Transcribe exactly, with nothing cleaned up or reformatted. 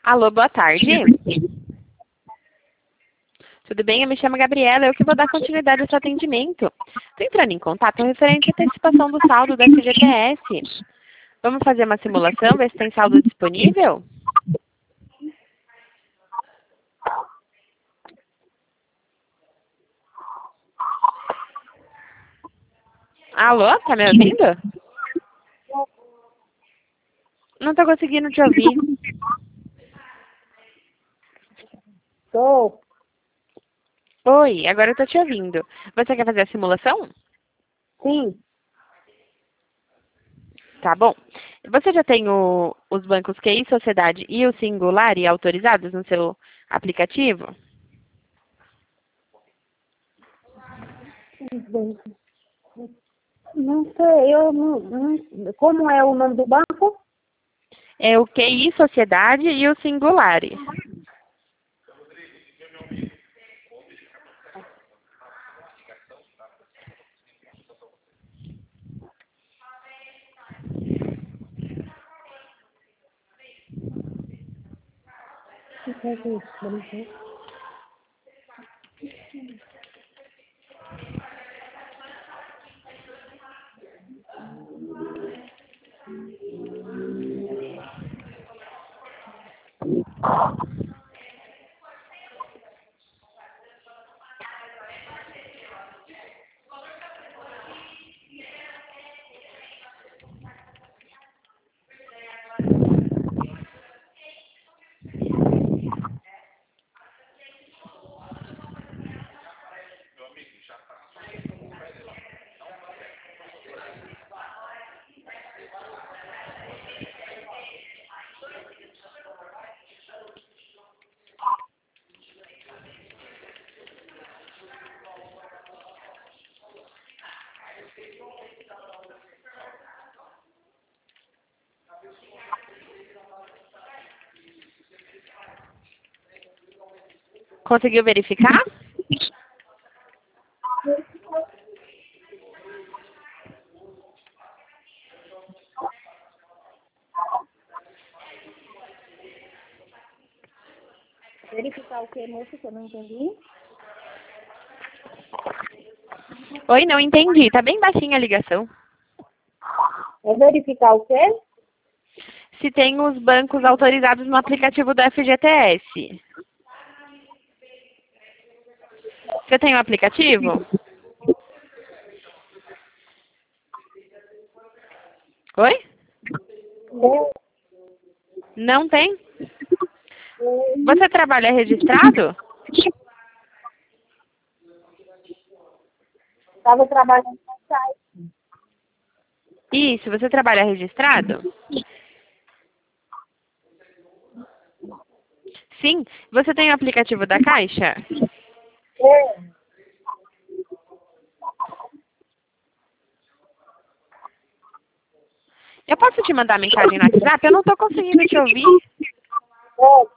Alô, boa tarde. Tudo bem? Eu me chamo Gabriela, eu que vou dar continuidade ao seu atendimento. Estou entrando em contato referente à antecipação do saldo da F G T S. Vamos fazer uma simulação, ver se tem saldo disponível? Alô, tá me ouvindo? Não estou conseguindo te ouvir. Estou. Oi, agora eu estou te ouvindo. Você quer fazer a simulação? Sim. Tá bom. Você já tem o- os bancos Q I Sociedade e o Singular e autorizados no seu aplicativo? Não sei, eu não, não- como é o nome do banco? É o Q I Sociedade e o Singular. Conseguiu verificar? Verificar o que, moço, que eu não entendi? Oi, não entendi. Tá bem baixinha a ligação. É verificar o quê? Se tem os bancos autorizados no aplicativo do F G T S. Você tem o aplicativo? Oi? Eu Não tem? Você trabalha registrado? estava trabalhando no site. Isso, você trabalha registrado? Sim. Você tem o aplicativo da Caixa? É, Eu posso te mandar mensagem no WhatsApp? Eu não estou conseguindo te ouvir. é,